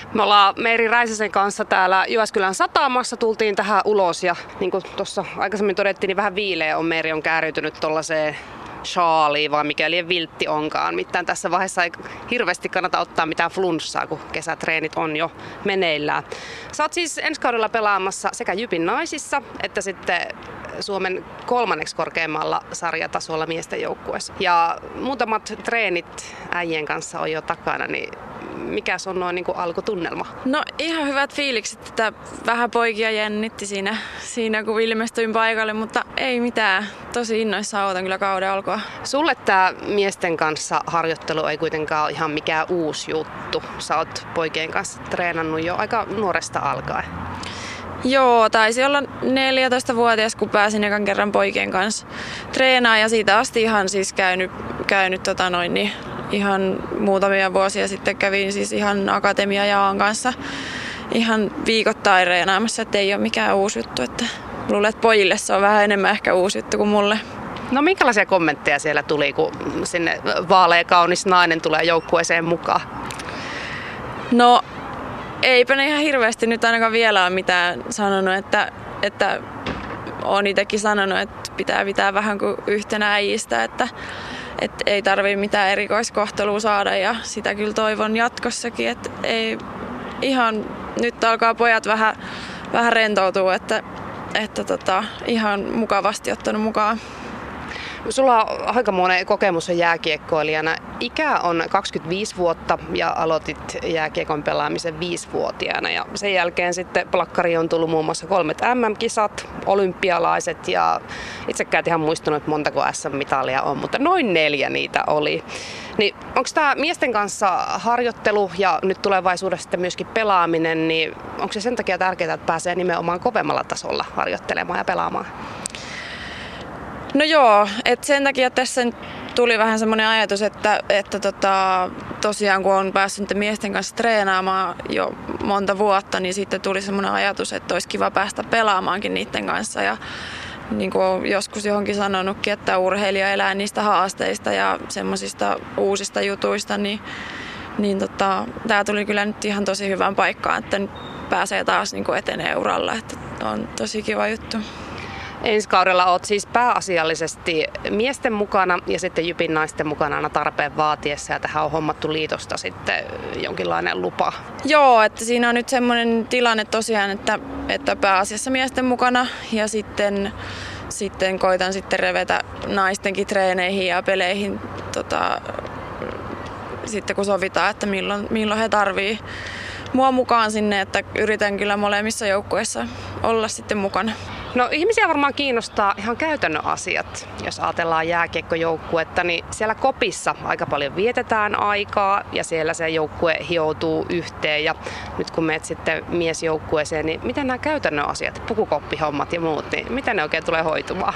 Me ollaan Meeri Räisäsen kanssa täällä Jyväskylän satamassa, tultiin tähän ulos ja niin kuin tuossa aikaisemmin todettiin, niin vähän viileä on Meeri on kääriytynyt tuollaiseen shaaliin, vaan mikäli viltti onkaan. Mitään tässä vaiheessa ei hirveästi kannata ottaa mitään flunssaa, kun kesätreenit on jo meneillään. Sä oot siis ensi kaudella pelaamassa sekä Jypin naisissa että sitten Suomen 3. korkeimmalla sarjatasolla miesten joukkueessa. Ja muutamat treenit äijien kanssa on jo takana, niin mikä on noin niin kuin alkutunnelma? No ihan hyvät fiilikset, että vähän poikia jännitti siinä kun ilmestyin paikalle, mutta ei mitään. Tosi innoissaan odotan kyllä kauden alkua. Sulle tämä miesten kanssa harjoittelu ei kuitenkaan ole ihan mikään uusi juttu. Sä oot poikien kanssa treenannut jo aika nuoresta alkaen. Joo, taisi olla 14-vuotias, kun pääsin ekan kerran poikien kanssa treenaamaan ja siitä asti ihan siis käynyt ihan muutamia vuosia sitten kävin siis ihan Akatemia Jaan kanssa ihan viikoittain treenaamassa, että ei ole mikään uusi juttu. Että luulen, että pojille se on vähän enemmän ehkä uusi juttu kuin mulle. No minkälaisia kommentteja siellä tuli, kun sinne vaalea kaunis nainen tulee joukkueeseen mukaan? No eipä ne ihan hirveästi nyt ainakaan vielä ole mitään sanonut, että olen itsekin sanonut, että pitää vähän kuin yhtenä äijistä, että ei tarvitse mitään erikoiskohtelua saada ja sitä kyllä toivon jatkossakin, että ei ihan nyt alkaa pojat vähän rentoutua, että ihan mukavasti ottanut mukaan. Sulla on aikamoinen kokemus on jääkiekkoilijana. Ikä on 25 vuotta ja aloitit jääkiekon pelaamisen 5-vuotiaana. Ja sen jälkeen sitten plakkariin on tullut muun muassa 3 MM-kisat, olympialaiset ja itsekään et ihan muistanut, että montako SM-mitalia on, mutta noin 4 niitä oli. Niin onko tämä miesten kanssa harjoittelu ja nyt tulevaisuudessa sitten myöskin pelaaminen, niin onko se sen takia tärkeää, että pääsee nimenomaan kovemmalla tasolla harjoittelemaan ja pelaamaan? No joo, että sen takia tässä tuli vähän semmoinen ajatus, että tosiaan kun on päässyt miesten kanssa treenaamaan jo monta vuotta, niin sitten tuli semmoinen ajatus, että olisi kiva päästä pelaamaankin niiden kanssa. Ja niin kuin olen joskus johonkin sanonutkin, että urheilija elää niistä haasteista ja semmoisista uusista jutuista, niin tämä tuli kyllä nyt ihan tosi hyvään paikkaan, että nyt pääsee taas niin kuin etenee uralla, että on tosi kiva juttu. Ensi kaudella olet siis pääasiallisesti miesten mukana ja sitten Jypin naisten mukana aina tarpeen vaatiessa ja tähän on hommattu liitosta sitten jonkinlainen lupa. Joo, että siinä on nyt semmoinen tilanne tosiaan, että pääasiassa miesten mukana ja sitten koitan sitten revetä naistenkin treeneihin ja peleihin sitten kun sovitaan, että milloin he tarvii mua mukaan sinne, että yritän kyllä molemmissa joukkueissa olla sitten mukana. No ihmisiä varmaan kiinnostaa ihan käytännön asiat. Jos ajatellaan jääkiekkojoukkuetta, niin siellä kopissa aika paljon vietetään aikaa ja siellä se joukkue hioutuu yhteen. Ja nyt kun menet sitten miesjoukkueeseen, niin miten nämä käytännön asiat, pukukoppihommat ja muut, niin miten ne oikein tulee hoitumaan?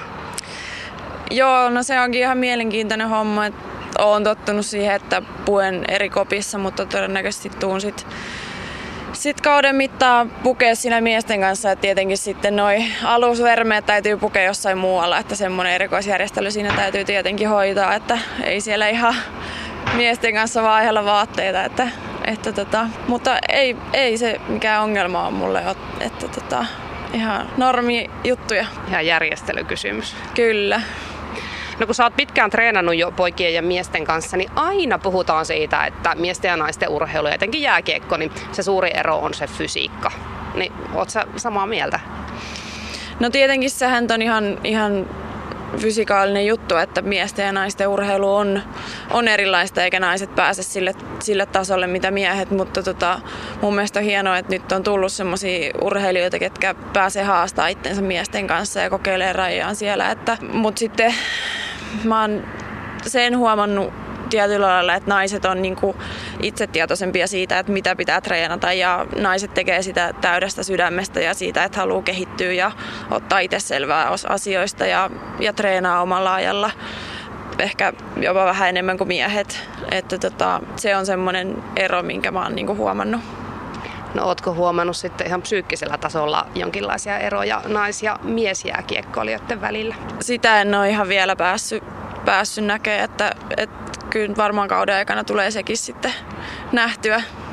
Joo, no se onkin ihan mielenkiintoinen homma. Olen tottunut siihen, että puen eri kopissa, mutta todennäköisesti tuun sitten kauden mittaan pukea siinä miesten kanssa, että tietenkin sitten noi alusvermeet täytyy pukea jossain muualla, että semmoinen erikoisjärjestely siinä täytyy tietenkin hoitaa, että ei siellä ihan miesten kanssa vaihella vaatteita, mutta ei se mikään ongelma on mulle, että ihan normi juttuja. Ihan järjestelykysymys. Kyllä. No kun sä oot pitkään treenannut jo poikien ja miesten kanssa, niin aina puhutaan siitä, että miesten ja naisten urheilu ja etenkin jääkiekko, niin se suuri ero on se fysiikka. Niin oot sä samaa mieltä? No tietenkin sehän on ihan fysikaalinen juttu, että miesten ja naisten urheilu on erilaista eikä naiset pääse sille tasolle mitä miehet, mutta mun mielestä on hienoa, että nyt on tullut semmoisia urheilijoita, ketkä pääsee haastamaan itsensä miesten kanssa ja kokeilee rajaan siellä, mutta sitten mä oon sen huomannut tietyllä lailla, että naiset on niinku itsetietoisempia siitä, että mitä pitää treenata ja naiset tekee sitä täydestä sydämestä ja siitä, että haluaa kehittyä ja ottaa itse selvää asioista ja treenaa omalla ajalla. Ehkä jopa vähän enemmän kuin miehet. Että se on semmoinen ero, minkä mä oon niinku huomannut. No ootko huomannut sitten ihan psyykkisellä tasolla jonkinlaisia eroja nais- ja miesjääkiekkoilijoiden välillä? Sitä en ole ihan vielä päässyt näkemään, että kyllä varmaan kauden aikana tulee sekin sitten nähtyä.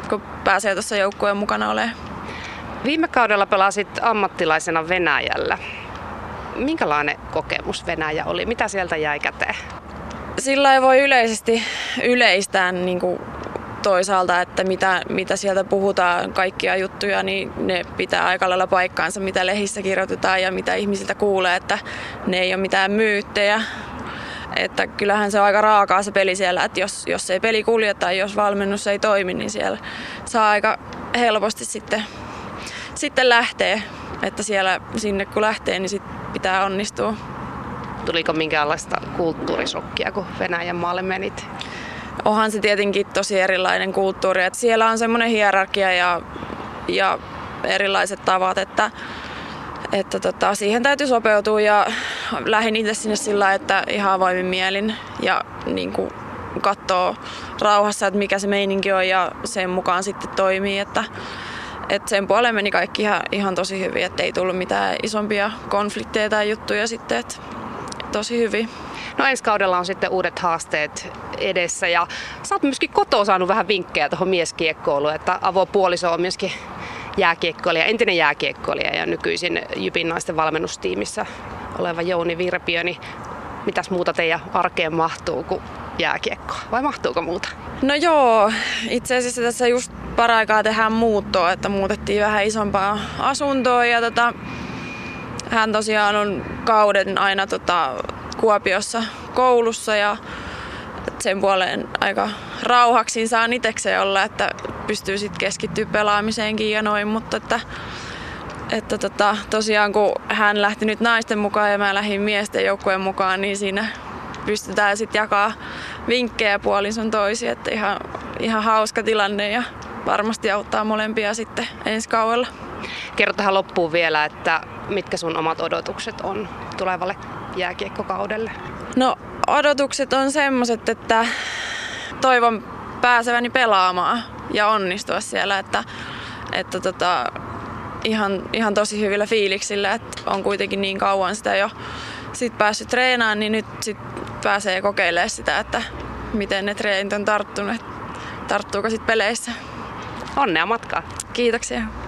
kun pääsee tuossa joukkueen mukana olemaan. Viime kaudella pelasit ammattilaisena Venäjällä. Minkälainen kokemus Venäjä oli? Mitä sieltä jäi käteen? Sillä ei voi yleisesti yleistää niin kuin toisaalta, että mitä sieltä puhutaan, kaikkia juttuja, niin ne pitää aika lailla paikkaansa, mitä lehissä kirjoitetaan ja mitä ihmisiltä kuulee, että ne ei ole mitään myyttejä. Että kyllähän se on aika raakaa se peli siellä, että jos ei peli kulje tai jos valmennus ei toimi, niin siellä saa aika helposti sitten lähteä. Että sinne kun lähtee, niin sitten pitää onnistua. Tuliko minkäänlaista kulttuurisokkia, kun Venäjän maalle menit? Onhan se tietenkin tosi erilainen kulttuuri. Että siellä on semmoinen hierarkia ja erilaiset tavat, että siihen täytyy sopeutua ja lähdin itse sinne sillä, että ihan avoimin mielin ja niin kuin katsoo rauhassa, että mikä se meininki on ja sen mukaan sitten toimii. Että sen puoleen meni kaikki ihan tosi hyvin, että ei tullut mitään isompia konflikteja tai juttuja sitten, että tosi hyvin. No ensi kaudella on sitten uudet haasteet edessä ja sä oot myöskin kotoa saanut vähän vinkkejä tuohon mieskiekkoiluun, että avopuoliso on myöskin jääkiekkoilija, entinen jääkiekkoilija ja nykyisin Jypin naisten valmennustiimissä oleva Jouni Virpiö, niin mitäs muuta teidän arkeen mahtuu kuin jääkiekkoa vai mahtuuko muuta? No joo, itse asiassa tässä just paraikaa tehdään muuttoa, että muutettiin vähän isompaa asuntoa ja hän tosiaan on kauden aina Kuopiossa koulussa ja sen puoleen aika rauhaksiin saan itsekseen olla, että pystyy sitten keskittyä pelaamiseenkin ja noin, mutta että tosiaan kun hän lähti nyt naisten mukaan ja mä lähdin miesten joukkueen mukaan, niin siinä pystytään sitten jakaa vinkkejä puolin sun toisin, että ihan hauska tilanne ja varmasti auttaa molempia sitten ensi kaudella. Kerro tähän loppuun vielä, että mitkä sun omat odotukset on tulevalle jääkiekkokaudelle? No odotukset on semmoiset, että toivon pääseväni pelaamaan ja onnistua siellä, että ihan tosi hyvillä fiiliksillä, että on kuitenkin niin kauan sitä jo sit päässyt treenaamaan, niin nyt sit pääsee kokeilemaan sitä, että miten ne treenit on tarttunut, tarttuuko sit peleissä. Onnea matkaa! Kiitoksia!